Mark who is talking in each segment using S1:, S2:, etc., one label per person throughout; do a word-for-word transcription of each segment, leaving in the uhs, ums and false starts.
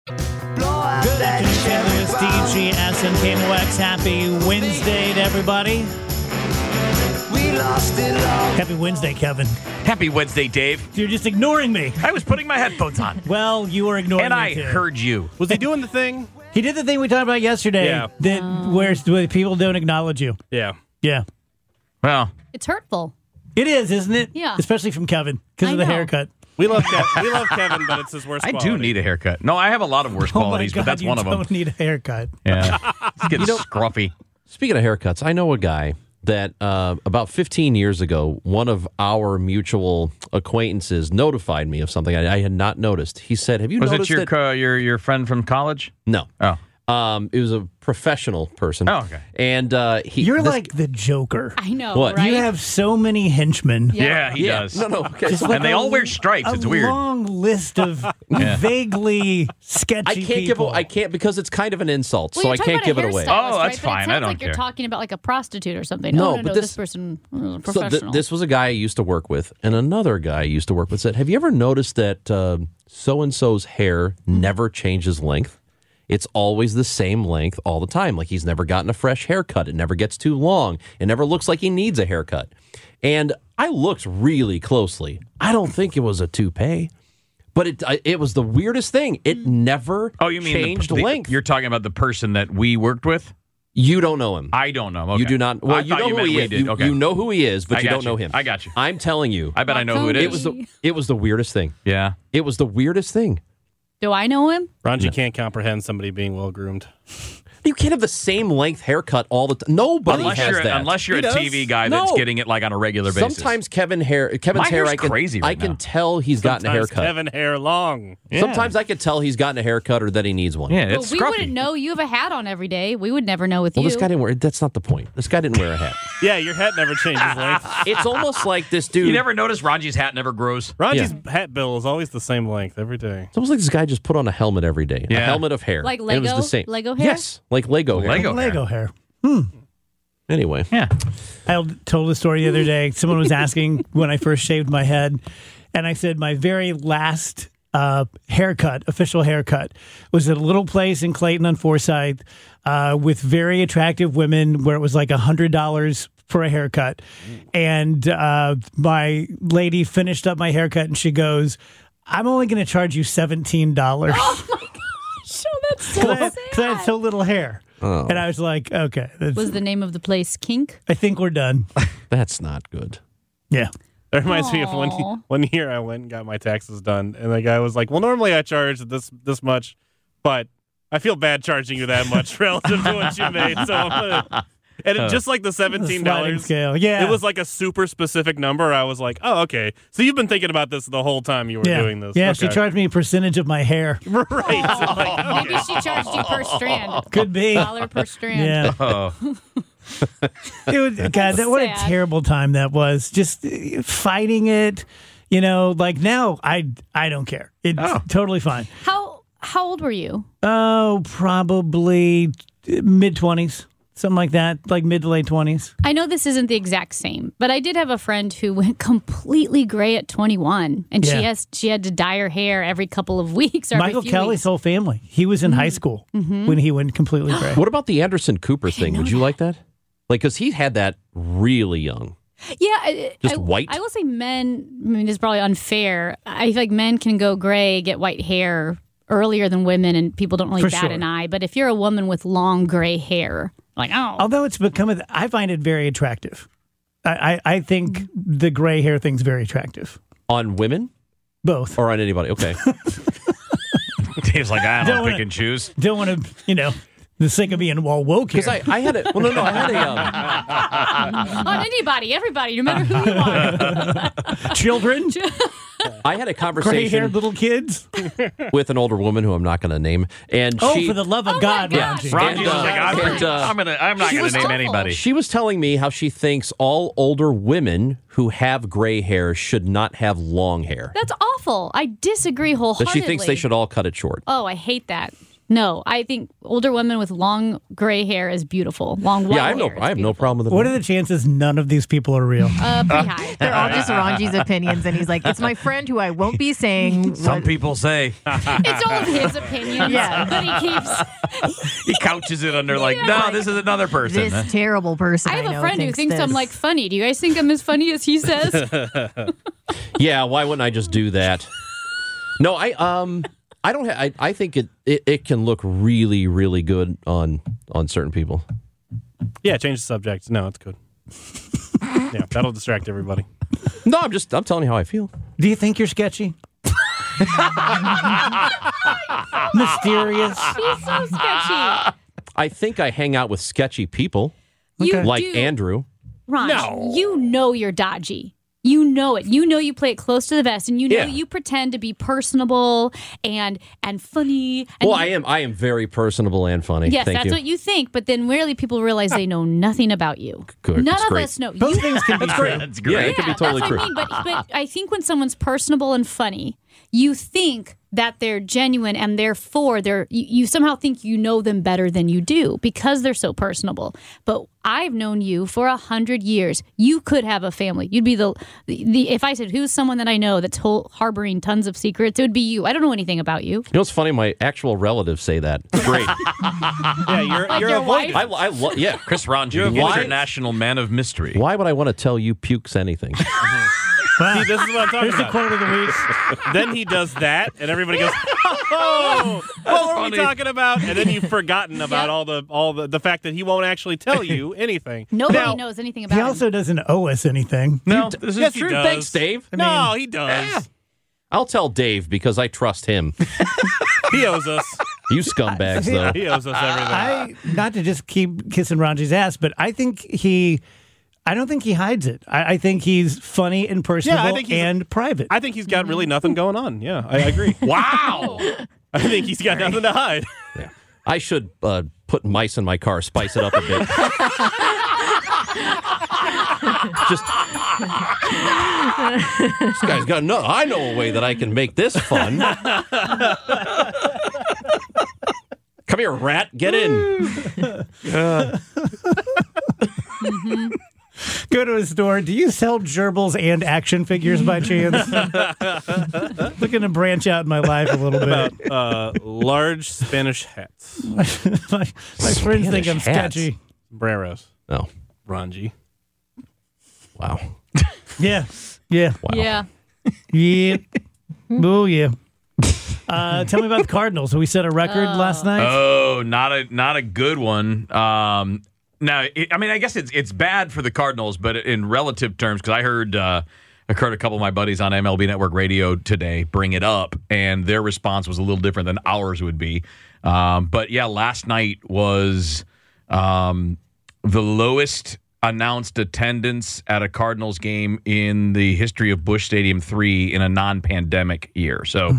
S1: Good afternoon, Saint Louis, D G S and K M O X. Happy Wednesday to everybody. We lost it all. Happy Wednesday, Kevin.
S2: Happy Wednesday, Dave.
S1: You're just ignoring me.
S2: I was putting my headphones on.
S1: Well, you were ignoring
S2: and
S1: me,
S2: I
S1: too.
S2: heard you.
S3: Was he doing the thing?
S1: He did the thing we talked about yesterday.
S3: Yeah.
S1: That where, where people don't acknowledge you.
S3: Yeah.
S1: Yeah.
S2: Well,
S4: It's hurtful.
S1: It is, isn't it?
S4: Yeah.
S1: Especially from Kevin because
S4: I
S1: of the
S4: know.
S1: haircut.
S3: We love Kev- we love Kevin, but it's his worst
S2: I
S3: quality.
S2: do need a haircut. No, I have a lot of worse
S1: Oh, my
S2: qualities,
S1: God,
S2: but that's
S1: you
S2: one of them.
S1: don't need a haircut.
S2: Yeah. It's getting scruffy.
S5: Speaking of haircuts, I know a guy that uh, about fifteen years ago, one of our mutual acquaintances notified me of something I, I had not noticed. He said, have you
S2: Was
S5: noticed
S2: it your,
S5: that?
S2: co- your your friend from college?
S5: No.
S2: Oh.
S5: Um, it was a professional person.
S2: Oh, okay.
S5: And uh, he,
S1: You're
S5: this-
S1: like the Joker.
S4: I know,
S5: What?
S4: right?
S1: You have so many henchmen.
S4: Yeah.
S2: Yeah, he
S5: yeah,
S2: does.
S5: no, no. Okay.
S1: Just
S5: so
S1: like
S2: And they
S1: a-
S2: all wear stripes.
S1: A
S2: It's weird.
S1: long list of
S2: Yeah.
S1: vaguely sketchy
S5: I can't give.
S1: people.
S5: A, I can't because it's kind of an insult,
S4: Well,
S5: so
S4: you're
S5: I
S4: talking
S5: can't
S4: about
S5: give
S4: a
S5: it away.
S4: hairstylist,
S2: Oh, that's
S4: right? But
S2: fine.
S4: It
S2: I
S4: sounds
S2: don't
S4: like you're
S2: care.
S4: talking about like a prostitute or something.
S5: No,
S4: oh, no,
S5: but
S4: no,
S5: this-
S4: this, person is a
S5: So
S4: professional.
S5: th- this was a guy I used to work with, and another guy I used to work with said, "Have you ever noticed that uh, so and so's hair never changes length? It's always the same length all the time. Like he's never gotten a fresh haircut. It never gets too long. It never looks like he needs a haircut." And I looked really closely. I don't think it was a toupee, but it I, it was the weirdest thing. It never
S2: Oh, you mean the-
S5: changed
S2: the,
S5: length.
S2: You're talking about the person that we worked with?
S5: You don't know him.
S2: I don't know. Okay.
S5: You do not. Well,
S2: I
S5: you
S2: thought
S5: know who
S2: meant
S5: he
S2: we
S5: is.
S2: did.
S5: You,
S2: okay.
S5: you know who he is, but
S2: I
S5: you
S2: got
S5: don't know
S2: you.
S5: him.
S2: I got you.
S5: I'm telling you.
S2: I bet I know who it is.
S5: It was the it was the weirdest thing.
S2: Yeah.
S5: It was the weirdest thing.
S4: Do I know him?
S3: Ranji can't comprehend somebody being well groomed.
S5: You can't have the same length haircut all the time. Nobody
S2: Unless
S5: has
S2: you're,
S5: that.
S2: unless you're
S3: He
S2: a
S3: does.
S2: T V guy that's
S5: No.
S2: getting it like on a regular basis.
S5: Sometimes Kevin hair, Kevin's
S2: My
S5: hair,
S2: hair's
S5: I can
S2: crazy right
S5: I can
S2: now.
S5: tell he's gotten a
S3: Sometimes
S5: haircut.
S3: Kevin hair long.
S2: Yeah.
S5: Sometimes I can tell he's gotten a haircut or that he needs one.
S2: Yeah,
S4: Well,
S2: it's
S4: we
S2: scruffy.
S4: wouldn't know. You have a hat on every day. We would never know with
S5: Well,
S4: you.
S5: this guy didn't wear. That's not the point. This guy didn't wear a hat.
S3: Yeah, your hat never changes length.
S5: It's almost like this dude.
S2: You never notice Ranji's hat never grows?
S3: Ranji's hat bill is always the same length every day.
S5: It's almost like this guy just put on a helmet every day. A
S2: Yeah.
S5: helmet of hair.
S4: Like
S5: And it was
S4: Lego?
S5: the same.
S4: Lego hair?
S5: Yes, like Lego hair.
S2: Lego.
S1: Lego hair.
S5: Anyway.
S2: Yeah.
S1: I told a story the other day. Someone was asking when I first shaved my head, and I said my very last uh, haircut, official haircut, was at a little place in Clayton on Forsyth uh, with very attractive women where it was like one hundred dollars for a haircut. And uh, my lady finished up my haircut, and she goes, "I'm only going to charge you seventeen dollars."
S4: Oh my gosh, oh, that's so
S1: Because I,
S4: sad.
S1: 'cause I had so little hair.
S5: Oh.
S1: And I was like, okay, that's,
S4: Was the name of the place Kink?
S1: I think we're done.
S5: That's not good.
S1: Yeah.
S3: That reminds me of one
S4: Aw.
S3: one year I went and got my taxes done, and the guy was like, "Well, normally I charge this this much, but I feel bad charging you that much relative to what you made." So, I'm gonna, and it, just like the seventeen
S1: Sliding
S3: dollars
S1: scale. Yeah.
S3: it was like a super specific number. I was like, "Oh, okay. So you've been thinking about this the whole time you were
S1: yeah.
S3: doing this."
S1: Yeah,
S3: okay.
S1: she charged me a percentage of my hair.
S3: right. Like,
S4: Maybe she charged you per strand.
S1: Could be.
S4: Dollar per strand.
S1: Yeah.
S2: Oh.
S1: It was, God, that, what a
S4: Sad.
S1: terrible time that was. Just uh, fighting it. You know, like now, I I don't care. It's
S2: Oh.
S1: totally fine.
S4: How how old were you?
S1: Oh, probably mid twenties, something like that, like mid to late twenties.
S4: I know this isn't the exact same, but I did have a friend who went completely gray at twenty-one, and
S1: Yeah.
S4: she has she had to dye her hair every couple of weeks. Or every
S1: Michael
S4: few
S1: Kelly's
S4: weeks.
S1: whole family. He was in high school when he went completely gray.
S5: What about the Anderson Cooper thing? Would you like that? Like, because he had that really young.
S4: Yeah, I,
S5: Just
S4: I,
S5: white?
S4: I will say men. I mean, this is probably unfair. I feel like men can go gray, get white hair earlier than women, and people don't really
S1: For
S4: bat
S1: sure.
S4: an eye. But if you're a woman with long gray hair, like oh,
S1: Although it's become, a, I find it very attractive. I, I, I think the gray hair thing's very attractive.
S5: On women
S1: Both.
S5: or on anybody? Okay.
S2: Dave's like, I don't,
S1: Don't
S2: know,
S1: wanna-
S2: pick and choose.
S1: Don't want to, you know, the sake of being well woke here.
S5: Because I, I had it. Well, no, no, I had a. Um,
S4: on anybody, everybody, no matter who you are.
S1: Children,
S5: I had a
S1: gray-haired
S5: conversation
S1: little kids.
S5: with an older woman who I'm not going to name, and
S1: Oh,
S5: she
S1: for the love of
S4: Oh my
S1: God,
S4: gosh.
S1: Ranji.
S2: Ranji was
S5: uh,
S2: like, I'm,
S5: and, uh,
S2: I'm gonna, I'm not
S5: she
S2: gonna
S5: was
S2: name
S4: awful.
S2: anybody.
S5: she was telling me how she thinks all older women who have gray hair should not have long hair.
S4: That's awful. I disagree
S5: That
S4: wholeheartedly.
S5: she thinks they should all cut it short.
S4: Oh, I hate that. No, I think older women with long gray hair is beautiful. Long white
S5: Yeah, I have no,
S4: hair is
S5: I have no
S4: beautiful.
S5: problem with it.
S1: What are the chances none of these people are real?
S4: Uh, pretty high.
S6: They're all just Ranji's opinions, and he's like, it's my friend who I won't be saying.
S2: Some
S6: what-
S2: people say
S4: It's all of his opinions,
S6: Yeah.
S4: but he keeps.
S2: he couches it under like,
S4: Yeah.
S2: no, this is another person.
S6: This terrible person.
S4: I have a
S6: know
S4: friend who thinks
S6: this.
S4: I'm like funny. Do you guys think I'm as funny as he says?
S5: Yeah, why wouldn't I just do that? No, I um, I don't. Ha- I I think it, it it can look really really good on on certain people.
S3: Yeah, change the subject. No, it's good. Yeah, that'll distract everybody.
S5: No, I'm just I'm telling you how I feel.
S1: Do you think you're sketchy? Mysterious.
S4: He's so sketchy.
S5: I think I hang out with sketchy people
S4: You
S5: like
S4: do.
S5: Andrew.
S4: Ron,
S3: No.
S4: you know you're dodgy. You know it. You know you play it close to the vest, and you know
S5: Yeah.
S4: you pretend to be personable and and funny. And
S5: Well,
S4: you-
S5: I am I am very personable and funny.
S4: Yes,
S5: Thank
S4: that's
S5: you.
S4: what you think, but then rarely people realize they know nothing about you.
S5: Good.
S4: None
S5: That's
S4: of
S5: great.
S4: us know.
S1: Those
S4: You,
S1: things can be true.
S2: That's
S5: Yeah,
S2: great.
S5: it could be
S4: yeah,
S5: totally
S4: that's
S5: true.
S4: what I mean. But but I think when someone's personable and funny, you think that they're genuine, and therefore they're you, you somehow think you know them better than you do because they're so personable. But I've known you for a hundred years. You could have a family. You'd be the, the the if I said who's someone that I know that's whole, harboring tons of secrets, it would be you. I don't know anything about you.
S5: You know what's funny? My actual relatives say that. Great.
S3: Yeah, you're
S4: Like
S3: you're
S4: your
S3: avoided.
S5: I, I lo- yeah.
S2: Chris Ranji,
S5: Why-
S2: international man of mystery.
S5: Why would I want to tell you pukes anything?
S1: Wow.
S3: See, this is what I'm talking
S1: Here's the
S3: about.
S1: quote of the week.
S3: Then he does that, and everybody goes, "Oh, what were we
S2: funny.
S3: talking about?" And then you've forgotten about
S4: Yep.
S3: all the all the, the fact that he won't actually tell you anything.
S4: Nobody
S3: Now-
S4: knows anything about
S1: He
S4: him.
S1: also doesn't owe us anything.
S2: No, this is
S3: Yes, he
S2: true.
S3: does.
S5: Thanks, Dave.
S3: no, he does.
S5: I'll tell Dave because I trust him.
S3: He owes us.
S5: You scumbags, though.
S3: He owes us everything.
S1: I not to just keep kissing Ranji's ass, but I think he, I don't think he hides it. I, I think he's funny and personable
S3: think he's-
S1: and private.
S3: I think he's got really nothing going on. Yeah, I agree.
S2: Wow.
S3: I think he's got nothing to hide.
S5: I should uh, put mice in my car, spice it up a bit. Just this guy's got no. I know a way that I can make this fun. Come here, rat. Get in.
S1: Go to a store. Do you sell gerbils and action figures by chance? Looking to branch out in my life a little bit.
S3: Uh, large Spanish hats,
S1: my my friends think I'm
S5: hats.
S1: sketchy.
S3: sombreros,
S5: Oh,
S3: Ranji.
S5: wow.
S1: Yeah, yeah,
S4: Yeah.
S1: yeah. Oh yeah. Uh, tell me about the Cardinals. We set a record last night.
S2: Oh, not a not a good one. Um, now, it, I mean, I guess it's it's bad for the Cardinals, but in relative terms, because I heard uh, I heard a couple of my buddies on M L B Network Radio today bring it up, and their response was a little different than ours would be. Um, but yeah, last night was um, the lowest announced attendance at a Cardinals game in the history of Busch Stadium three in a non-pandemic year. So.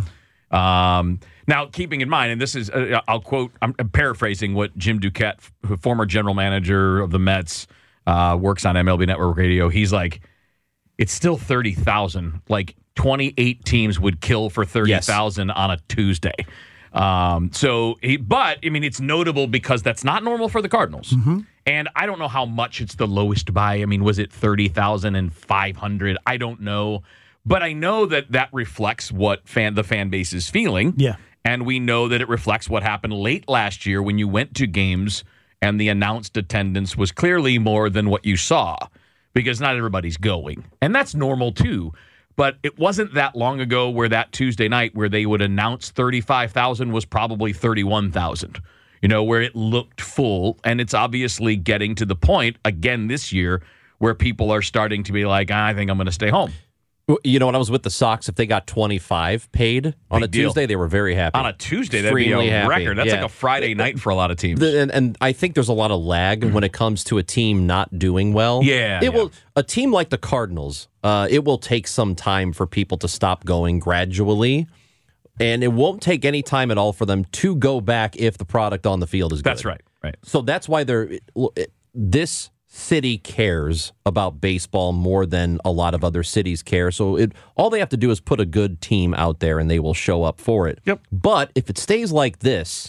S2: Um, now, keeping in mind, and this is, uh, I'll quote, I'm paraphrasing what Jim Duquette, f- former general manager of the Mets, uh, works on M L B Network Radio. He's like, it's still thirty thousand. Like twenty-eight teams would kill for thirty thousand on a Tuesday. Um, so, he, but I mean, it's notable because that's not normal for the Cardinals. And I don't know how much it's the lowest by. I mean, was it thirty thousand five hundred? I don't know. But I know that that reflects what fan the fan base is feeling.
S1: Yeah.
S2: And we know that it reflects what happened late last year when you went to games and the announced attendance was clearly more than what you saw because not everybody's going. And that's normal too. But it wasn't that long ago where that Tuesday night where they would announce thirty-five thousand was probably thirty-one thousand. You know, where it looked full. And it's obviously getting to the point again this year where people are starting to be like, I think I'm going to stay home.
S5: You know, when I was with the Sox, if they got twenty-five paid on
S2: Big
S5: a
S2: deal.
S5: Tuesday, they were very happy.
S2: On a Tuesday, that'd be
S5: Extremely
S2: a
S5: happy.
S2: record. That's
S5: Yeah.
S2: like a Friday night for a lot of teams.
S5: The- and, and I think there's a lot of lag when it comes to a team not doing well.
S2: Yeah,
S5: it
S2: yeah.
S5: will. A team like the Cardinals, uh, it will take some time for people to stop going gradually, and it won't take any time at all for them to go back if the product on the field is good.
S2: That's right. Right.
S5: So that's why they're it- this city cares about baseball more than a lot of other cities care. So it all they have to do is put a good team out there, and they will show up for it.
S2: Yep.
S5: But if it stays like this,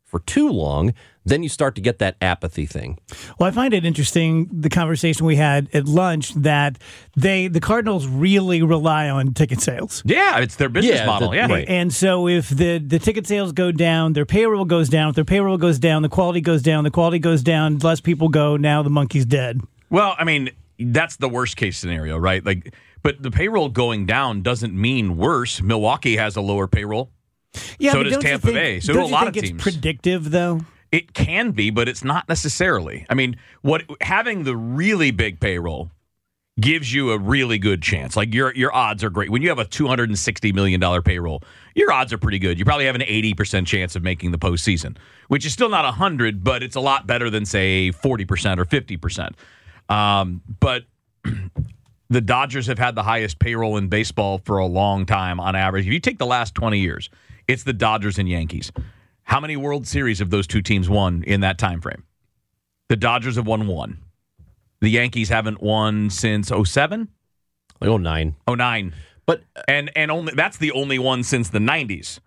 S5: for too long, then you start to get that apathy thing.
S1: Well, I find it interesting, the conversation we had at lunch, that they the Cardinals really rely on ticket sales.
S2: Yeah, it's their business
S5: Yeah,
S2: model.
S5: the-
S2: yeah.
S5: right.
S1: And so if the, the ticket sales go down, their payroll goes down. If their payroll goes down, the quality goes down. The quality goes down, less people go. Now the monkey's dead.
S2: Well, I mean, that's the worst case scenario, right? Like, but the payroll going down doesn't mean worse. Milwaukee has a lower payroll.
S1: Yeah,
S2: So
S1: but
S2: does
S1: don't you
S2: Tampa
S1: think-
S2: Bay. So
S1: don't
S2: do a
S1: you
S2: lot
S1: think
S2: of
S1: it's
S2: teams.
S1: predictive, though?
S2: It can be, but it's not necessarily. I mean, what having the really big payroll gives you a really good chance. Like your your odds are great. When you have a two hundred sixty million dollars payroll, your odds are pretty good. You probably have an eighty percent chance of making the postseason, which is still not one hundred, but it's a lot better than, say, forty percent or fifty percent. Um, but the Dodgers have had the highest payroll in baseball for a long time on average. If you take the last twenty years, it's the Dodgers and Yankees. How many World Series have those two teams won in that time frame? The Dodgers have won one. The Yankees haven't won since oh seven?
S5: Like, oh, nine.
S2: oh nine.
S5: But
S2: And and only that's the only one since the nineties.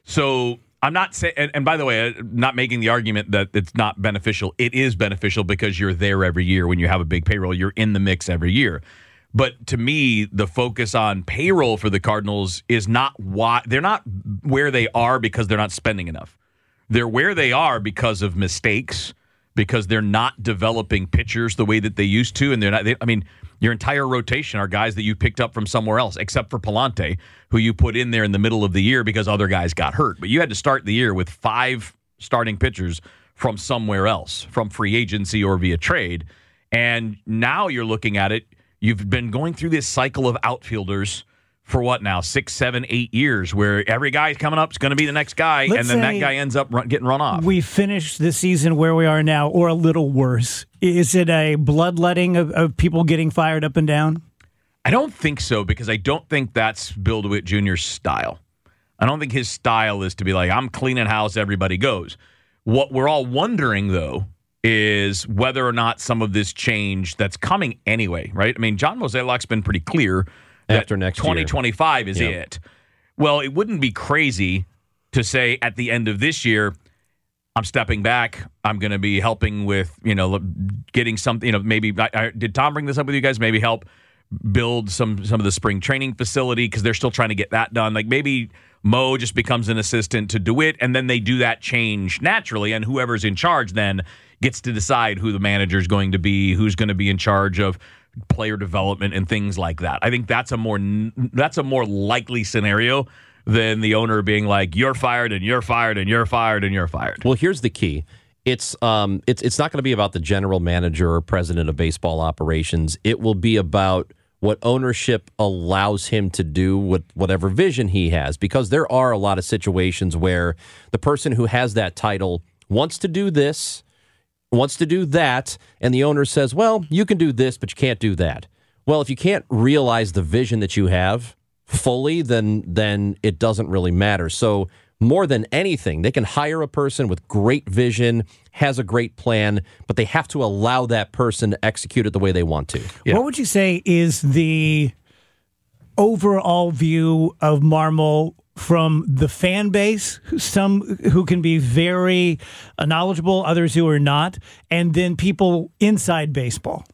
S2: So I'm not saying, and, and by the way, I'm not making the argument that it's not beneficial. It is beneficial because you're there every year when you have a big payroll. You're in the mix every year. But to me, the focus on payroll for the Cardinals is not why they're not where they are because they're not spending enough. They're where they are because of mistakes, because they're not developing pitchers the way that they used to, and they're not. They, I mean, your entire rotation are guys that you picked up from somewhere else, except for Palante, who you put in there in the middle of the year because other guys got hurt. But you had to start the year with five starting pitchers from somewhere else, from free agency or via trade, and now you're looking at it. You've been going through this cycle of outfielders for what now, six, seven, eight years, where every guy coming up is going to be the next guy,
S1: Let's
S2: and then that
S1: say
S2: guy ends up run, getting run off.
S1: We finished the season where we are now, or a little worse. Is it a bloodletting of, of people getting fired up and down?
S2: I don't think so, because I don't think that's Bill DeWitt Junior's style. I don't think his style is to be like, I'm cleaning house, everybody goes. What we're all wondering, though, is whether or not some of this change that's coming anyway, right? I mean, John Mozeliak's been pretty clear that
S5: After next year.
S2: twenty twenty-five is
S5: Yeah.
S2: it. Well, it wouldn't be crazy to say at the end of this year, I'm stepping back. I'm going to be helping with, you know, getting something, you know, maybe, I, I, did Tom bring this up with you guys? Maybe help build some, some of the spring training facility because they're still trying to get that done. Like maybe Mo just becomes an assistant to DeWitt, and then they do that change naturally, and whoever's in charge then gets to decide who the manager is going to be, who's going to be in charge of player development and things like that. I think that's a more that's a more likely scenario than the owner being like, you're fired and you're fired and you're fired and you're fired.
S5: Well, here's the key. It's um it's it's not going to be about the general manager or president of baseball operations. It will be about what ownership allows him to do with whatever vision he has, because there are a lot of situations where the person who has that title wants to do this, wants to do that, and the owner says, well, you can do this, but you can't do that. Well, if you can't realize the vision that you have fully, then then it doesn't really matter. So more than anything, they can hire a person with great vision, has a great plan, but they have to allow that person to execute it the way they want to.
S2: Yeah.
S1: What would you say is the overall view of Marmol from the fan base, some who can be very knowledgeable, others who are not, and then people inside baseball?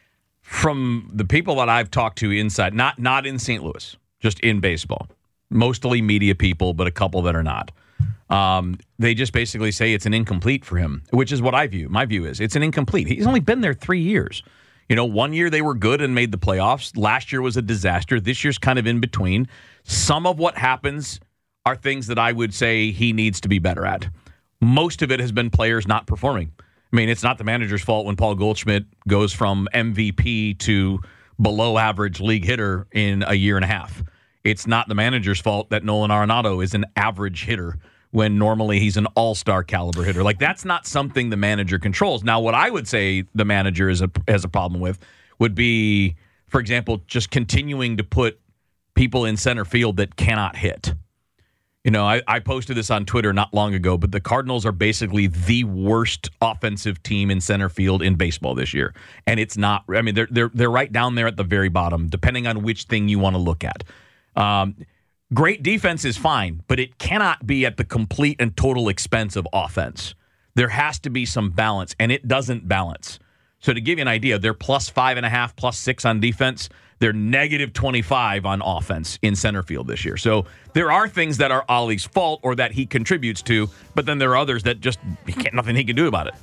S2: From the people that I've talked to inside, not not in Saint Louis, just in baseball, mostly media people, but a couple that are not. Um, they just basically say it's an incomplete for him, which is what I view. My view is it's an incomplete. He's only been there three years. You know, one year they were good and made the playoffs. Last year was a disaster. This year's kind of in between. Some of what happens are things that I would say he needs to be better at. Most of it has been players not performing. I mean, it's not the manager's fault when Paul Goldschmidt goes from M V P to below average league hitter in a year and a half. It's not the manager's fault that Nolan Arenado is an average hitter when normally he's an all-star caliber hitter. Like, that's not something the manager controls. Now, what I would say the manager is a, has a problem with would be, for example, just continuing to put people in center field that cannot hit. You know, I, I posted this on Twitter not long ago, but the Cardinals are basically the worst offensive team in center field in baseball this year. And it's not, I mean, they're they're they're right down there at the very bottom, depending on which thing you want to look at. Um, great defense is fine, but it cannot be at the complete and total expense of offense. There has to be some balance, and it doesn't balance. So to give you an idea, they're plus five and a half, plus six on defense. They're negative twenty-five on offense in center field this year. So there are things that are Ollie's fault or that he contributes to, but then there are others that just he can't, nothing he can do about it.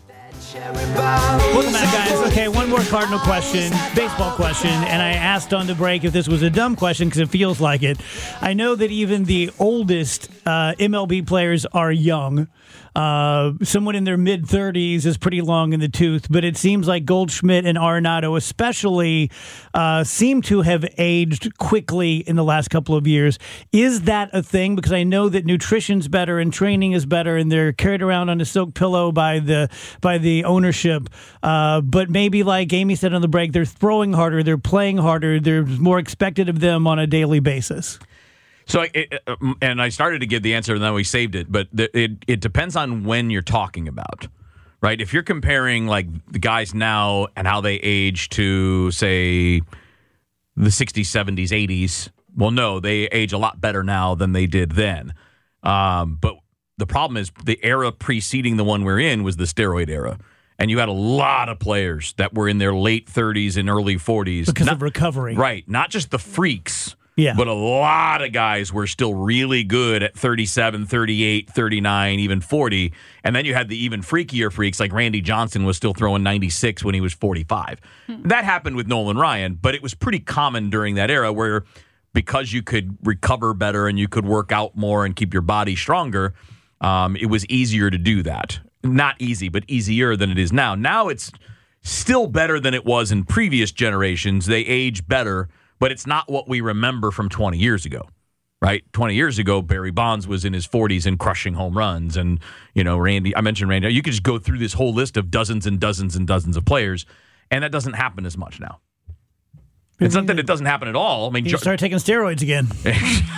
S1: Welcome back, guys. Okay, one more Cardinal question, baseball question, and I asked on the break if this was a dumb question because it feels like it. I know that even the oldest uh, M L B players are young. Uh, someone in their mid-thirties is pretty long in the tooth, but it seems like Goldschmidt and Arenado especially uh, seem to have aged quickly in the last couple of years. Is that a thing? Because I know that nutrition's better and training is better, and they're carried around on a silk pillow by the by the ownership. Uh, but maybe, like Amy said on the break, they're throwing harder, they're playing harder, there's more expected of them on a daily basis.
S2: So, it, and I started to give the answer, and then we saved it. But the, it it depends on when you're talking about, right? If you're comparing like the guys now and how they age to, say, the sixties, seventies, eighties, well, no, they age a lot better now than they did then. Um, but the problem is the era preceding the one we're in was the steroid era. And you had a lot of players that were in their late thirties and early forties.
S1: Because
S2: not,
S1: of recovery.
S2: Right. Not just the freaks.
S1: Yeah.
S2: But a lot of guys were still really good at thirty-seven, thirty-eight, thirty-nine, even forty. And then you had the even freakier freaks like Randy Johnson was still throwing ninety-six when he was forty-five. Hmm. That happened with Nolan Ryan, but it was pretty common during that era where because you could recover better and you could work out more and keep your body stronger, um, it was easier to do that. Not easy, but easier than it is now. Now it's still better than it was in previous generations. They age better, but it's not what we remember from twenty years ago, right? twenty years ago, Barry Bonds was in his forties and crushing home runs. And, you know, Randy, I mentioned Randy. You could just go through this whole list of dozens and dozens and dozens of players, and that doesn't happen as much now. It's not that it doesn't happen at all. I mean,
S1: you start taking steroids again. Hit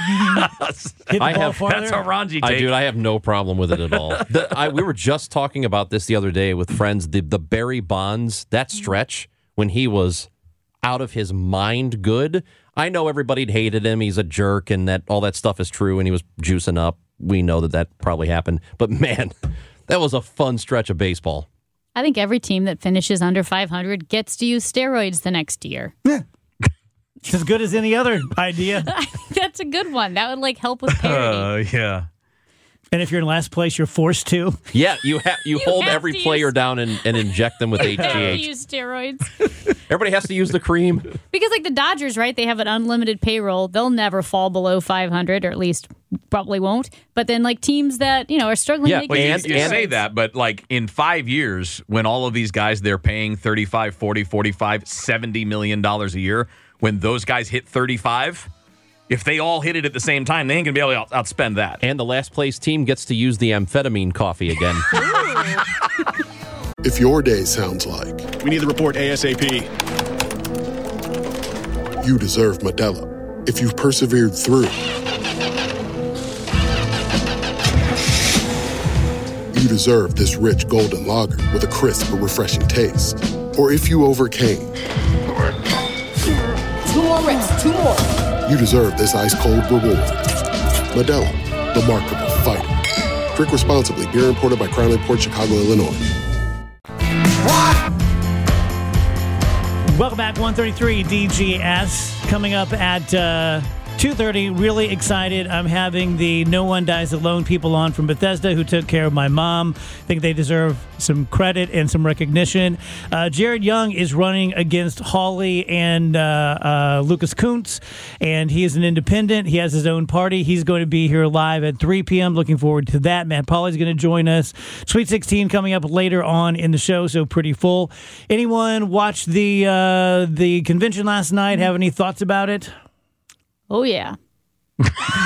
S1: the
S5: I
S1: ball
S5: have-
S1: farther.
S2: that's how Ranji
S5: I,
S2: takes.
S5: dude, I have no problem with it at all. The, I, we were just talking about this the other day with friends. The, the Barry Bonds, that stretch when he was out of his mind good. I know everybody'd hated him. He's a jerk, and that all that stuff is true, and he was juicing up. We know that that probably happened. But, man, that was a fun stretch of baseball.
S4: I think every team that finishes under five hundred gets to use steroids the next year.
S1: Yeah. It's as good as any other idea.
S4: That's a good one. That would like help with parity.
S2: Uh, yeah.
S1: And if you're in last place, you're forced to.
S5: Yeah, you, ha- you,
S4: You
S5: hold
S4: have
S5: every
S4: to
S5: player
S4: use-
S5: down and, and inject them with H G
S4: They
S5: H.
S4: use steroids.
S5: Everybody has to use the cream.
S4: Because like the Dodgers, right? They have an unlimited payroll. They'll never fall below five hundred, or at least probably won't. But then like teams that, you know, are struggling
S5: Yeah,
S4: to make
S2: Well, you,
S5: And-
S2: you
S4: steroids.
S2: say that, but like in five years, when all of these guys, they're paying thirty-five, forty, forty-five, seventy million dollars a year, when those guys hit thirty-five, if they all hit it at the same time, they ain't going to be able to out- outspend that.
S5: And the last place team gets to use the amphetamine coffee again.
S7: If your day sounds like
S8: We need the report ASAP.
S7: you deserve Modelo, if you've persevered through, you deserve this rich golden lager with a crisp but refreshing taste. Or if you overcame,
S9: Two more reps, two more.
S7: you deserve this ice-cold reward. Modelo, the Markable Fighter. Drink responsibly. Beer imported by Crown Port Chicago, Illinois.
S1: Welcome back, one thirty-three D G S. Coming up at uh, two thirty, really excited. I'm having the No One Dies Alone people on from Bethesda who took care of my mom. I think they deserve some credit and some recognition. Uh, Jared Young is running against Hawley and uh, uh, Lucas Kuntz, and he is an independent. He has his own party. He's going to be here live at three p.m. Looking forward to that. Matt Pauly's going to join us. Sweet sixteen coming up later on in the show, so pretty full. Anyone watch the uh, the convention last night? Have any thoughts about it?
S4: Oh, yeah. No,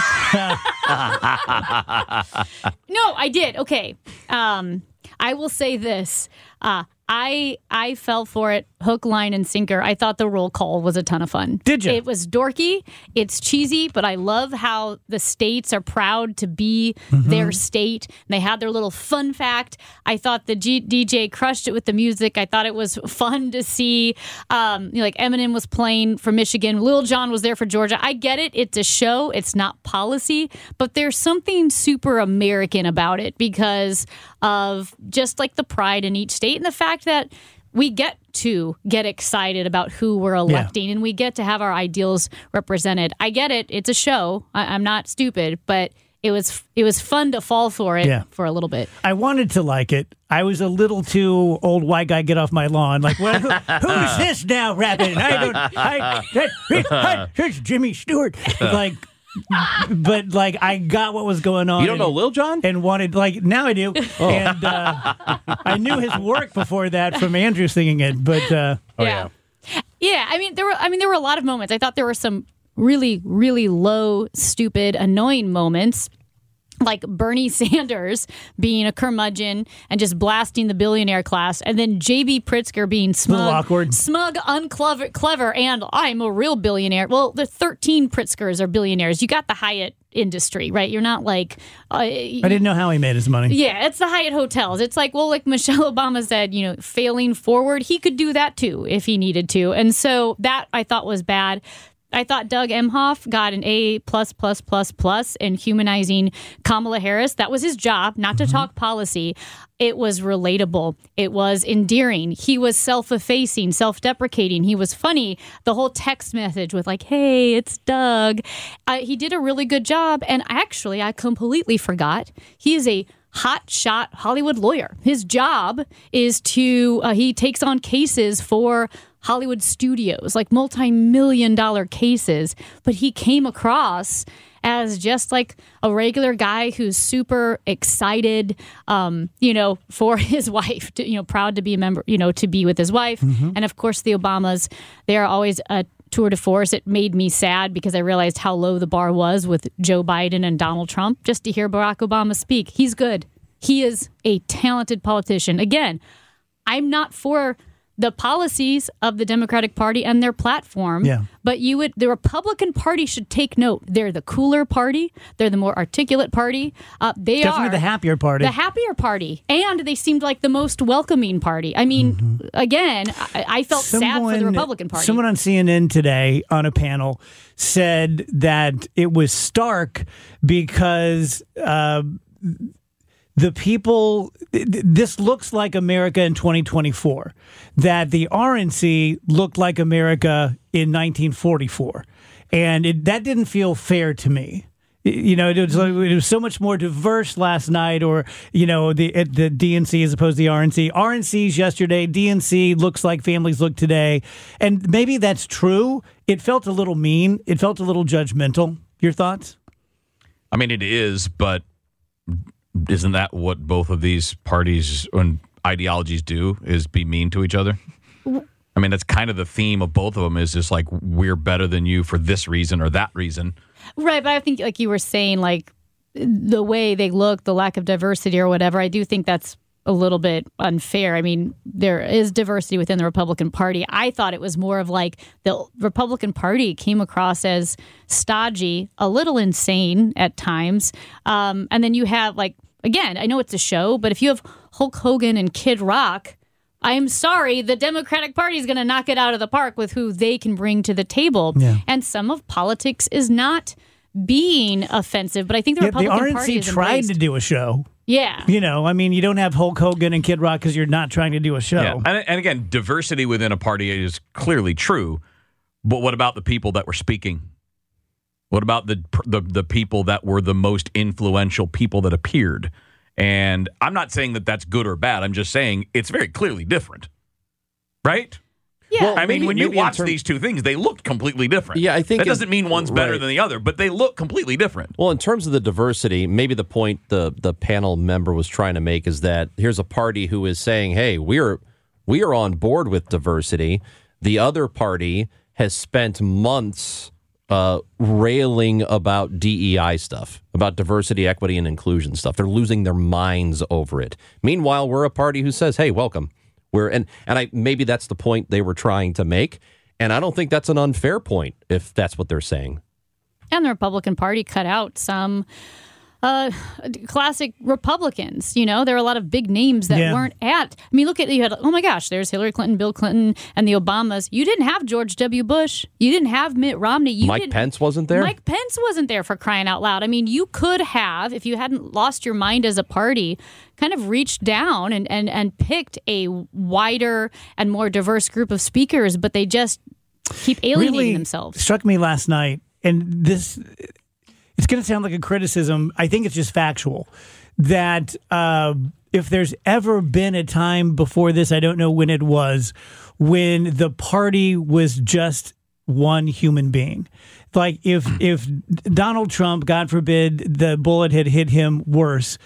S4: I did. Okay. Um, I will say this. Uh, I I fell for it hook, line, and sinker. I thought the roll call was a ton of fun.
S1: Did you?
S4: It was dorky. It's cheesy, but I love how the states are proud to be
S1: Mm-hmm.
S4: their state. They had their little fun fact. I thought the G- D J crushed it with the music. I thought it was fun to see. Um, you know, like Eminem was playing for Michigan. Lil Jon was there for Georgia. I get it. It's a show. It's not policy, but there's something super American about it because of just like the pride in each state and the fact that we get to get excited about who we're electing and we get to have our ideals represented. I get it. It's a show. I, I'm not stupid, but it was it was fun to fall for it
S1: Yeah.
S4: for a little bit.
S1: I wanted to like it. I was a little too old white guy, get off my lawn. Like, well, who, who's this now rapping? I don't. I, that, I, it's Jimmy Stewart. Like, but like, I got what was going on.
S5: You don't
S1: and,
S5: know Lil Jon?
S1: And wanted like now I do.
S5: Oh.
S1: And uh, I knew his work before that from Andrew singing it. But uh,
S4: yeah. Yeah, I mean there were I mean there were a lot of moments. I thought there were some really really low, stupid, annoying moments. Like Bernie Sanders being a curmudgeon and just blasting the billionaire class, and then J B Pritzker being smug,
S1: awkward.
S4: smug, unclever, clever, and I'm a real billionaire. Well, the thirteen Pritzkers are billionaires. You got the Hyatt industry, right? You're not like uh,
S1: I didn't know how he made his money.
S4: yeah, it's the Hyatt hotels. It's like, well, like Michelle Obama said, you know, failing forward, he could do that too if he needed to. And so that I thought was bad. I thought Doug Emhoff got an A plus plus plus plus in humanizing Kamala Harris. That was his job, not to talk policy. It was relatable. It was endearing. He was self-effacing, self-deprecating. He was funny. The whole text message with like, hey, it's Doug. Uh, he did a really good job. And actually, I completely forgot. He is a hot shot Hollywood lawyer. His job is to, uh, he takes on cases for Hollywood studios, like multi-million dollar cases, but he came across as just like a regular guy who's super excited, um, you know, for his wife, to, you know, proud to be a member, you know, to be with his wife. Mm-hmm. And of course, the Obamas, they are always a tour de force. It made me sad because I realized how low the bar was with Joe Biden and Donald Trump. Just to hear Barack Obama speak, he's good. He is a talented politician. Again, I'm not for the policies of the Democratic Party and their platform.
S1: Yeah.
S4: But you would, the Republican Party should take note. They're the cooler party. They're the more articulate party. Uh, they
S1: Definitely
S4: are
S1: the happier party.
S4: The happier party. And they seemed like the most welcoming party. I mean, mm-hmm. again, I, I felt
S1: someone,
S4: sad for the Republican Party.
S1: Someone on C N N today on a panel said that it was stark because uh, the people, this looks like America in twenty twenty-four, that the R N C looked like America in nineteen forty-four. And it, that didn't feel fair to me. You know, it was, it was so much more diverse last night, or, you know, the the D N C as opposed to the R N C. R N C's yesterday, D N C looks like families look today. And maybe that's true. It felt a little mean. It felt a little judgmental. Your thoughts?
S2: I mean, it is, but isn't that what both of these parties and ideologies do, is be mean to each other? I mean, that's kind of the theme of both of them, is just like, we're better than you for this reason or that reason.
S4: Right, but I think, like you were saying, like, the way they look, the lack of diversity or whatever, I do think that's a little bit unfair. I mean, there is diversity within the Republican Party. I thought it was more of like the Republican Party came across as stodgy, a little insane at times. Um, and then you have, like, again, I know it's a show, but if you have Hulk Hogan and Kid Rock, I'm sorry, the Democratic Party is going to knock it out of the park with who they can bring to the table.
S1: Yeah.
S4: And some of politics is not being offensive, but I think the
S1: Yeah,
S4: Republican
S1: the R N C
S4: Party is
S1: tried
S4: embraced.
S1: to do a show.
S4: Yeah.
S1: You know, I mean, you don't have Hulk Hogan and Kid Rock because you're not trying to do a show.
S2: Yeah. And, and again, diversity within a party is clearly true, but what about the people that were speaking? What about the the, the people that were the most influential people that appeared? And I'm not saying that that's good or bad. I'm just saying it's very clearly different, right?
S4: Yeah.
S5: Well,
S2: I mean,
S5: maybe-
S2: when you
S5: maybe in
S2: watch
S5: term-
S2: these two things, they look completely different.
S5: Yeah, I think
S2: that
S5: it-
S2: doesn't mean one's better
S5: right.
S2: than the other, but they look completely different.
S5: Well, in terms of the diversity, maybe the point the the panel member was trying to make is that here's a party who is saying, "Hey, we're we are on board with diversity." The other party has spent months uh, railing about D E I stuff, about diversity, equity, and inclusion stuff. They're losing their minds over it. Meanwhile, we're a party who says, "Hey, welcome. Where and and I maybe that's the point they were trying to make, and I don't think that's an unfair point if that's what they're saying.
S4: And the Republican Party cut out some uh, classic Republicans. You know, there are a lot of big names that
S1: Yeah.
S4: weren't at. I mean, look at you had. Oh my gosh, there's Hillary Clinton, Bill Clinton, and the Obamas. You didn't have George W. Bush. You didn't have Mitt Romney. You
S5: Mike
S4: didn't,
S5: Pence wasn't there?
S4: Mike Pence wasn't there, for crying out loud. I mean, you could have, if you hadn't lost your mind as a party, kind of reached down and, and, and picked a wider and more diverse group of speakers, but they just keep alienating
S1: really
S4: themselves.
S1: Struck me last night, and this, it's going to sound like a criticism. I think it's just factual that uh, if there's ever been a time before this, I don't know when it was, when the party was just one human being. Like if if Donald Trump, God forbid, the bullet had hit him worse,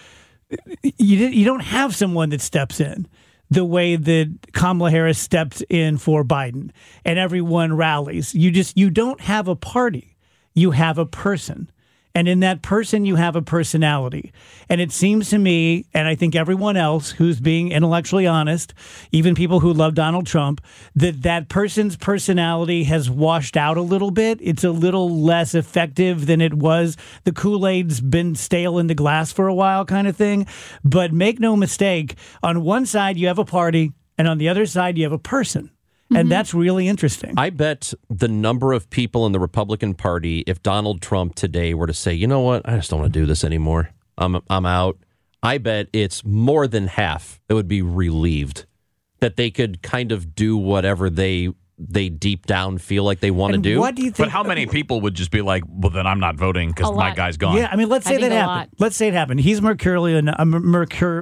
S1: you you don't have someone that steps in the way that Kamala Harris stepped in for Biden and everyone rallies. You just you don't have a party. You have a person. And in that person, you have a personality. And it seems to me, and I think everyone else who's being intellectually honest, even people who love Donald Trump, that that person's personality has washed out a little bit. It's a little less effective than it was. The Kool-Aid's been stale in the glass for a while kind of thing. But make no mistake, on one side, you have a party, and on the other side, you have a person. And
S4: Mm-hmm.
S1: that's really interesting.
S5: I bet the number of people in the Republican Party, if Donald Trump today were to say, you know what, I just don't want to do this anymore, I'm I'm out, I bet it's more than half that would be relieved that they could kind of do whatever they they deep down feel like they want to
S1: And
S5: do.
S1: what do you think?
S2: But how many people would just be like, well, then I'm not voting because
S4: A
S2: my
S4: lot.
S2: guy's gone?
S1: Yeah, I mean, let's
S4: I
S1: say
S4: think
S1: that
S4: a
S1: happened.
S4: lot.
S1: Let's say it happened. He's mercurial enough. Uh, mercur.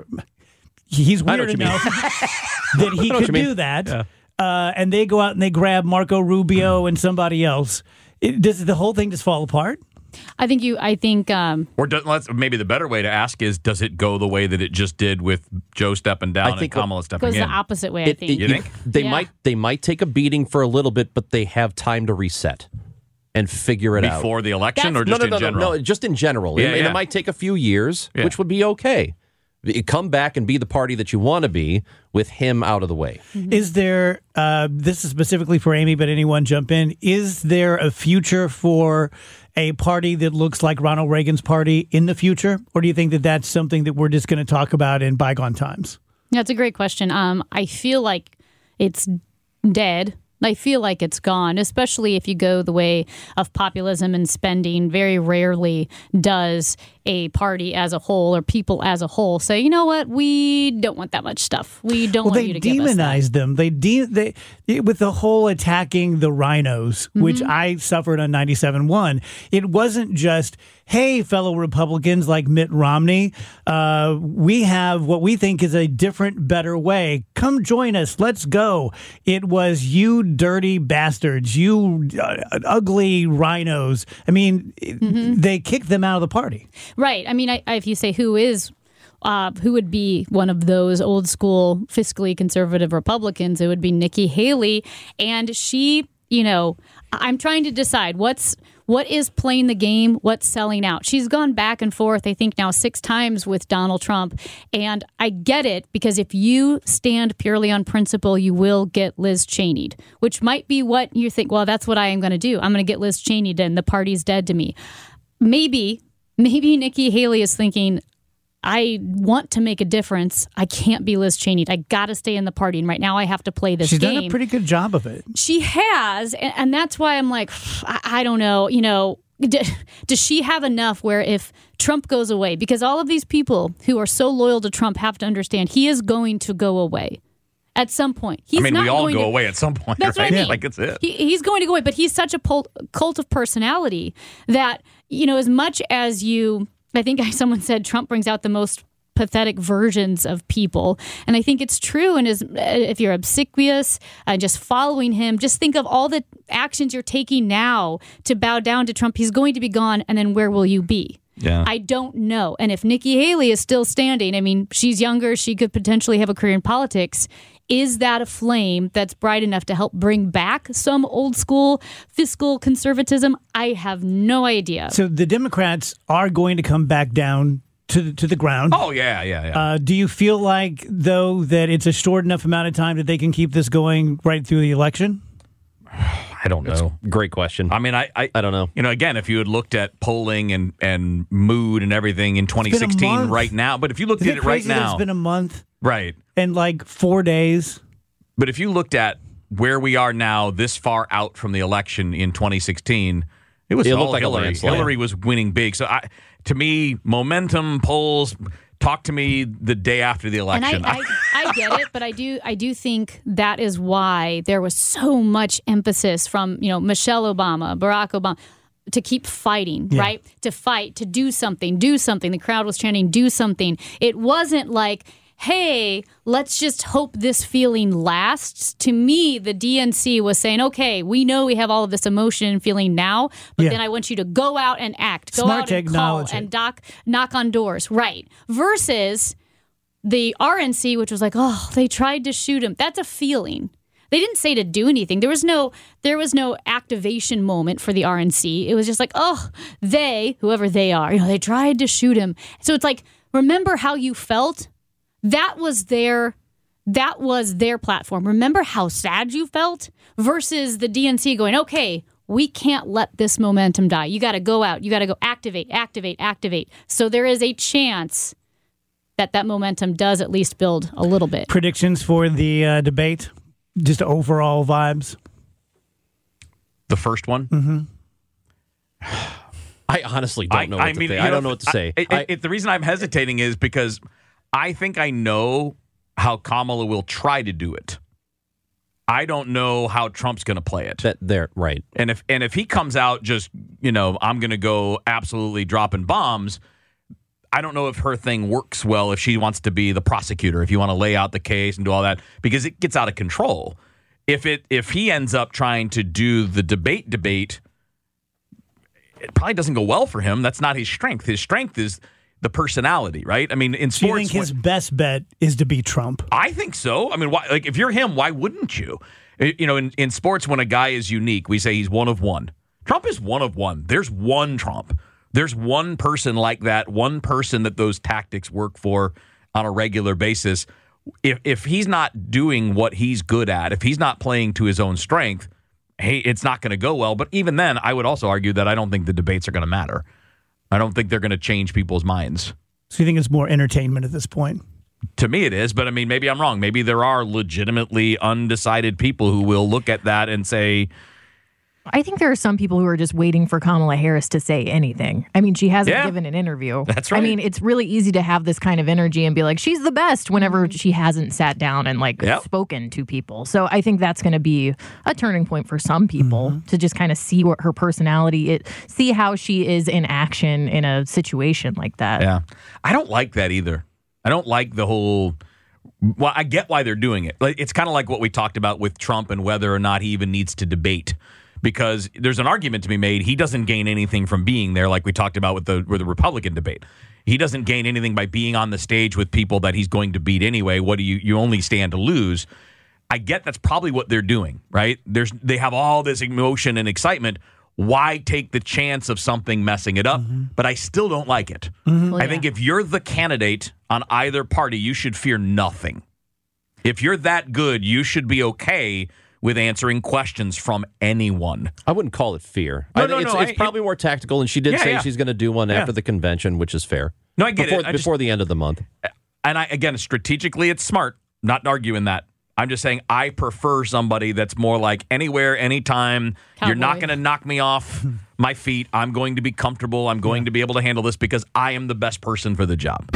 S1: He's
S5: I know
S1: weird
S5: what you mean.
S1: enough that he
S5: I know what
S1: could
S5: you mean.
S1: do that. Uh, and they go out and they grab Marco Rubio and somebody else. It, does the whole thing just fall apart?
S4: I think you. I think. Um,
S2: Or does, let's, maybe the better way to ask is, does it go the way that it just did with Joe stepping down
S5: I
S2: and
S5: think
S2: Kamala stepping
S4: goes
S2: in?
S4: the opposite way. I
S5: It-
S4: think.
S5: it-
S2: You think?
S5: They
S4: Yeah.
S5: might they might take a beating for a little bit, but they have time to reset and figure it out.
S2: Before the election
S4: That's-
S2: or just
S5: no, no,
S2: in
S5: no,
S2: general?
S5: no, no, just in general.
S2: Yeah,
S5: and, and
S2: yeah.
S5: it might take a few years,
S2: Yeah.
S5: which would be okay. You come back and be the party that you want to be with him out of the way.
S1: Is there, uh, this is specifically for Amy, but anyone jump in, is there a future for a party that looks like Ronald Reagan's party in the future? Or do you think that that's something that we're just going to talk about in bygone times?
S4: That's a great question. Um, I feel like it's dead. I feel like it's gone, especially if you go the way of populism and spending. Very rarely does a party as a whole or people as a whole say, you know what, we don't want that much stuff. We don't
S1: Well,
S4: want
S1: they
S4: you to give us that.
S1: demonized them. They de- they with the whole attacking the rhinos, which I suffered on ninety-seven point one. It wasn't just, hey, fellow Republicans like Mitt Romney, uh, we have what we think is a different, better way. Come join us. Let's go. It was, you dirty bastards, you uh, ugly rhinos. I mean, they kicked them out of the party.
S4: Right. I mean, I, I, if you say who is, uh, who would be one of those old school fiscally conservative Republicans, it would be Nikki Haley. And she, you know, I'm trying to decide what's what is playing the game, what's selling out. She's gone back and forth, I think now six times with Donald Trump. And I get it, because if you stand purely on principle, you will get Liz Cheney'd, which might be what you think, well, that's what I am going to do. I'm going to get Liz Cheney'd and the party's dead to me. Maybe, maybe Nikki Haley is thinking, I want to make a difference. I can't be Liz Cheney. I got to stay in the party. And right now I have to play this
S1: She's
S4: game.
S1: done a pretty good job of it.
S4: She has. And, and that's why I'm like, I, I don't know, you know, d- does she have enough where if Trump goes away, because all of these people who are so loyal to Trump have to understand he is going to go away at some point. He's
S2: I mean,
S4: not
S2: we all
S4: going
S2: go
S4: to,
S2: away at some point,
S4: That's
S2: right?
S4: what I mean.
S2: Like, it's it.
S4: He, he's going to go away, but he's such a pol- cult of personality that, you know, as much as you, I think someone said Trump brings out the most pathetic versions of people. And I think it's true. And as, if you're obsequious and just following him, just think of all the actions you're taking now to bow down to Trump. He's going to be gone. And then where will you be?
S2: Yeah.
S4: I don't know. And if Nikki Haley is still standing, I mean, she's younger. She could potentially have a career in politics. Is that a flame that's bright enough to help bring back some old school fiscal conservatism? I have no idea.
S1: So the Democrats are going to come back down to the, to the ground.
S2: Oh, yeah, yeah, yeah.
S1: Uh, do you feel like, though, that it's a short enough amount of time that they can keep this going right through the election?
S2: I don't know.
S5: Great question.
S2: I mean, I, I
S5: I don't know.
S2: You know, again, if you had looked at polling and, and mood and everything in twenty sixteen right now, but if you looked
S1: Isn't
S2: at
S1: it
S2: it right
S1: crazy that
S2: now,
S1: it's been a month
S2: right.
S1: and like four days.
S2: But if you looked at where we are now, this far out from the election in twenty sixteen, it was
S5: It
S2: all
S5: looked like a
S2: Hillary.
S5: landslide.
S2: Hillary was winning big. So, I, to me, momentum polls. Talk to me the day after the
S4: And
S2: election.
S4: I, I, I get it, but I do I do think that is why there was so much emphasis from, you know, Michelle Obama, Barack Obama, to keep fighting,
S1: Yeah.
S4: right? To fight, to do something, do something. The crowd was chanting, do something. It wasn't like, hey, let's just hope this feeling lasts. To me, the D N C was saying, okay, we know we have all of this emotion and feeling now, but
S1: Yeah.
S4: then I want you to go out and act, go
S1: Smart
S4: out
S1: to
S4: and call
S1: acknowledge it.
S4: and doc, knock on doors, right? Versus the R N C, which was like, oh, they tried to shoot him. That's a feeling. They didn't say to do anything. There was no there was no activation moment for the R N C. It was just like, oh, they, whoever they are, you know, they tried to shoot him. So it's like, remember how you felt? That was their that was their platform. Remember how sad you felt? Versus the D N C going, okay, we can't let this momentum die. You got to go out. You got to go activate, activate, activate. So there is a chance that that momentum does at least build a little bit.
S1: Predictions for the uh, debate? Just overall vibes?
S2: the first one.
S1: Mm-hmm.
S5: I honestly don't know what
S2: I
S5: to
S2: mean,
S5: say.
S2: you
S5: I
S2: know,
S5: don't know what to say.
S2: I,
S5: I-
S2: it, the reason I'm hesitating is because I think I know how Kamala will try to do it. I don't know how Trump's going to play it.
S5: that they're right.
S2: And if and if he comes out just, you know, I'm going to go absolutely dropping bombs, I don't know if her thing works well if she wants to be the prosecutor, if you want to lay out the case and do all that, because it gets out of control. If it if he ends up trying to do the debate debate, it probably doesn't go well for him. That's not his strength. His strength is the personality, right? I mean, in
S1: Do you
S2: sports,
S1: think his best bet is to beat Trump?
S2: I think so. I mean, why, like if you're him, why wouldn't you? You know, in, in sports, when a guy is unique, we say he's one of one. Trump is one of one. There's one Trump. There's one person like that, one person that those tactics work for on a regular basis. If if he's not doing what he's good at, if he's not playing to his own strength, hey, it's not going to go well. But even then, I would also argue that I don't think the debates are going to matter. I don't think they're going to change people's minds.
S1: So you think it's more entertainment at this point?
S2: To me, it is, but I mean, maybe I'm wrong. Maybe there are legitimately undecided people who will look at that and say,
S6: I think there are some people who are just waiting for Kamala Harris to say anything. I mean, she hasn't
S2: Yeah.
S6: given an interview.
S2: That's
S6: I
S2: right.
S6: mean, it's really easy to have this kind of energy and be like, she's the best whenever she hasn't sat down and like
S2: Yep.
S6: spoken to people. So I think that's going to be a turning point for some people to just kind of see what her personality is, see how she is in action in a situation like that.
S2: yeah, I don't like that either. I don't like the whole. Well, I get why they're doing it. Like, it's kind of like what we talked about with Trump and whether or not he even needs to debate. Because there's an argument to be made. He doesn't gain anything from being there, like we talked about with the with the Republican debate. He doesn't gain anything by being on the stage with people that he's going to beat anyway. What do you you only stand to lose? I get that's probably what they're doing, right? There's they have all this emotion and excitement. Why take the chance of something messing it up? But I still don't like it.
S6: Well,
S2: I
S6: yeah.
S2: think if you're the candidate on either party, you should fear nothing. If you're that good, you should be okay with answering questions from anyone.
S5: I wouldn't call it fear.
S2: No,
S5: I,
S2: no,
S5: it's,
S2: no,
S5: it's
S2: I-
S5: probably more tactical, and she did
S2: Yeah,
S5: say
S2: yeah.
S5: she's going to do one
S2: Yeah.
S5: after the convention, which is fair.
S2: No, I get
S5: before,
S2: it. I just-
S5: before the end of the month.
S2: And I again, strategically, it's smart. Not arguing that. I'm just saying I prefer somebody that's more like anywhere, anytime. You're not
S4: Cowboy.
S2: going to knock me off my feet. I'm going to be comfortable. I'm going to be able to handle this because I am the best person for the job.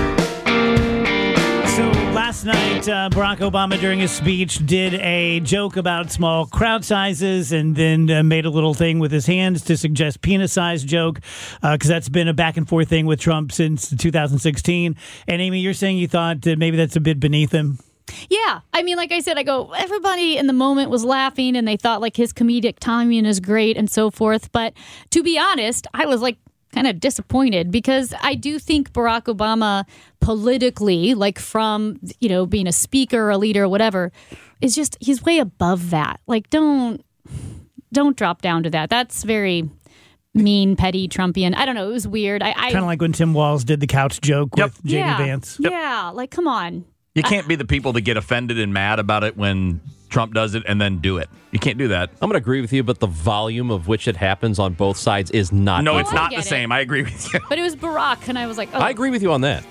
S1: So last night, uh, Barack Obama, during his speech, did a joke about small crowd sizes and then uh, made a little thing with his hands to suggest penis size joke, because that's been a back and forth thing with Trump since two thousand sixteen. And Amy, you're saying you thought that maybe that's a bit beneath him?
S4: Yeah. I mean, like I said, I go, everybody in the moment was laughing and they thought like his comedic timing is great and so forth. But to be honest, I was like kind of disappointed because I do think Barack Obama politically, like from, you know, being a speaker or a leader or whatever, is just, he's way above that. Like, don't, don't drop down to that. That's very mean, petty Trumpian. I don't know. It was weird. I, I
S1: Kind of like when Tim Walz did the couch joke
S2: Yep.
S1: with J D
S4: yeah,
S1: Vance.
S4: Yeah, like come on.
S2: You can't be the people that get offended and mad about it when Trump does it and then do it. You can't do that.
S5: I'm going to agree with you, but the volume of which it happens on both sides is not.
S2: No,
S5: equal.
S2: it's
S4: I
S2: not
S4: get
S2: the
S4: it.
S2: same. I agree with you.
S4: But it was Barack, and I was like, oh.
S5: I agree with you on that.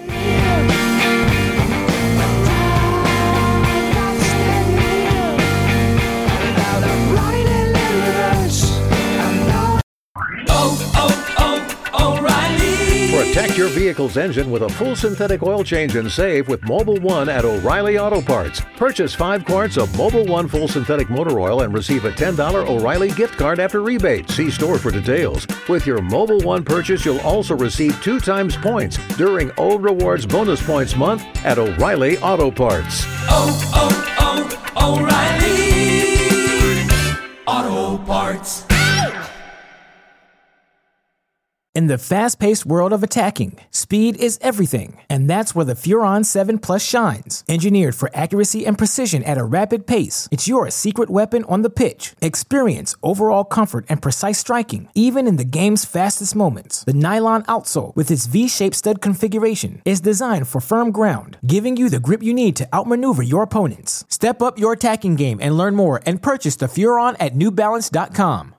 S9: Protect your vehicle's engine with a full synthetic oil change and save with Mobil one at O'Reilly Auto Parts. Purchase five quarts of Mobil one full synthetic motor oil and receive a ten dollars O'Reilly gift card after rebate. See store for details. With your Mobil one purchase, you'll also receive two times points during O Rewards Bonus Points Month at O'Reilly Auto Parts.
S10: Oh, oh, oh, O'Reilly Auto Parts.
S11: In the fast-paced world of attacking, speed is everything, and that's where the Furon seven Plus shines. Engineered for accuracy and precision at a rapid pace, it's your secret weapon on the pitch. Experience overall comfort and precise striking, even in the game's fastest moments. The nylon outsole, with its V-shaped stud configuration, is designed for firm ground, giving you the grip you need to outmaneuver your opponents. Step up your attacking game and learn more and purchase the Furon at New Balance dot com.